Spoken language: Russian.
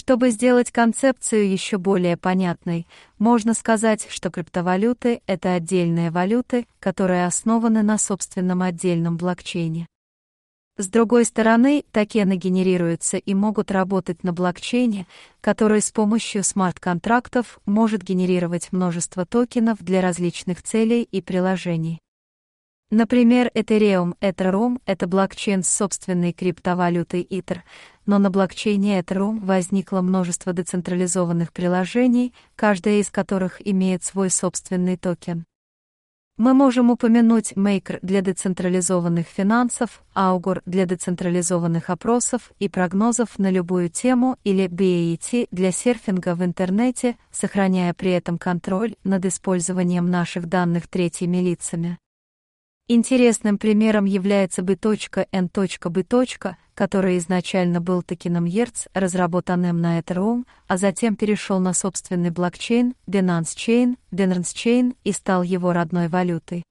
Чтобы сделать концепцию еще более понятной, можно сказать, что криптовалюты — это отдельные валюты, которые основаны на собственном отдельном блокчейне. С другой стороны, токены генерируются и могут работать на блокчейне, который с помощью смарт-контрактов может генерировать множество токенов для различных целей и приложений. Например, Ethereum — это блокчейн с собственной криптовалютой Ether, но на блокчейне Ethereum возникло множество децентрализованных приложений, каждая из которых имеет свой собственный токен. Мы можем упомянуть Maker для децентрализованных финансов, Augur для децентрализованных опросов и прогнозов на любую тему или BAT для серфинга в интернете, сохраняя при этом контроль над использованием наших данных третьими лицами. Интересным примером является B.N.B., который изначально был токеном Hertz, разработанным на Ethereum, а затем перешел на собственный блокчейн Binance Chain и стал его родной валютой.